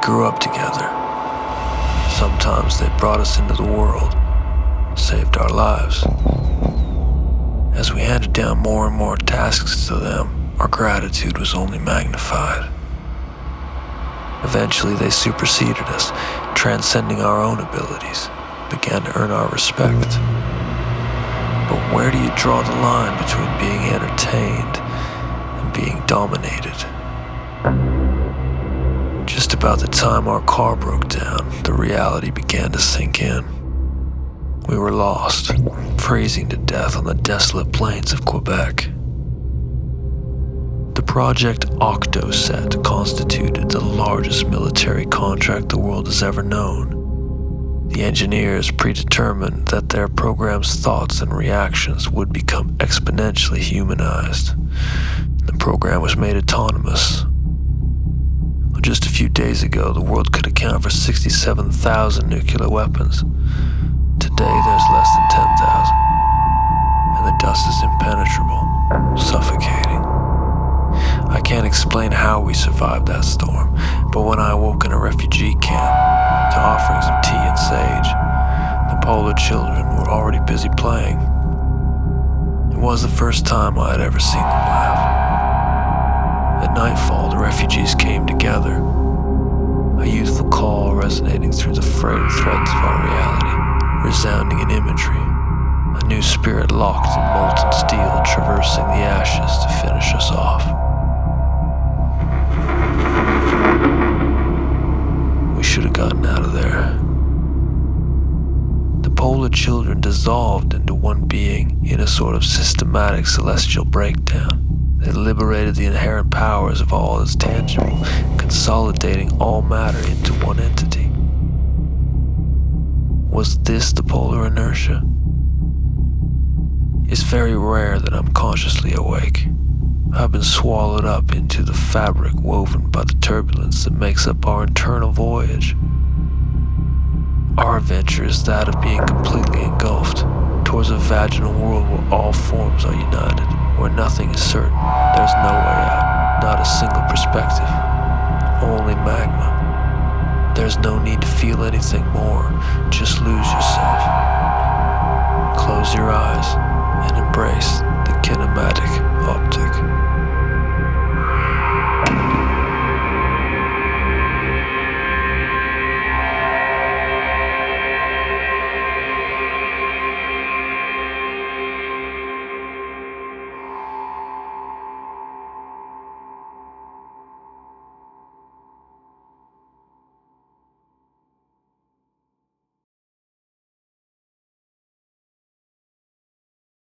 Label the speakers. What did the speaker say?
Speaker 1: grew up together. Sometimes they brought us into the world, saved our lives. As we handed down more and more tasks to them, our gratitude was only magnified. Eventually, they superseded us, transcending our own abilities, began to earn our respect. But where do you draw the line between being entertained and being dominated? Just about the time our car broke down, the reality began to sink in. We were lost, freezing to death on the desolate plains of Quebec. The Project Octoset constituted the largest military contract the world has ever known. The engineers predetermined that their program's thoughts and reactions would become exponentially humanized. The program was made autonomous. Just a few days ago, the world could account for 67,000 nuclear weapons. Today, there's less than 10,000. And the dust is impenetrable, suffocating. I can't explain how we survived that storm, but when I awoke in a refugee camp to offerings of tea and sage, the Polar children were already busy playing. It was the first time I had ever seen them laugh. At nightfall, the refugees came together, a youthful call resonating through the frayed threads of our reality, resounding in imagery, a new spirit locked in molten steel traversing the ashes to finish us off. We should have gotten out of there. The Polar children dissolved into one being in a sort of systematic celestial breakdown. They liberated the inherent powers of all that's tangible, consolidating all matter into one entity. Was this the polar inertia? It's very rare that I'm consciously awake. I've been swallowed up into the fabric woven by the turbulence that makes up our internal voyage. Our adventure is that of being completely engulfed towards a vaginal world where all forms are united, where nothing is certain. There's no way out, not a single perspective, only magma. There's no need to feel anything more, just lose yourself. Close your eyes and embrace the kinematic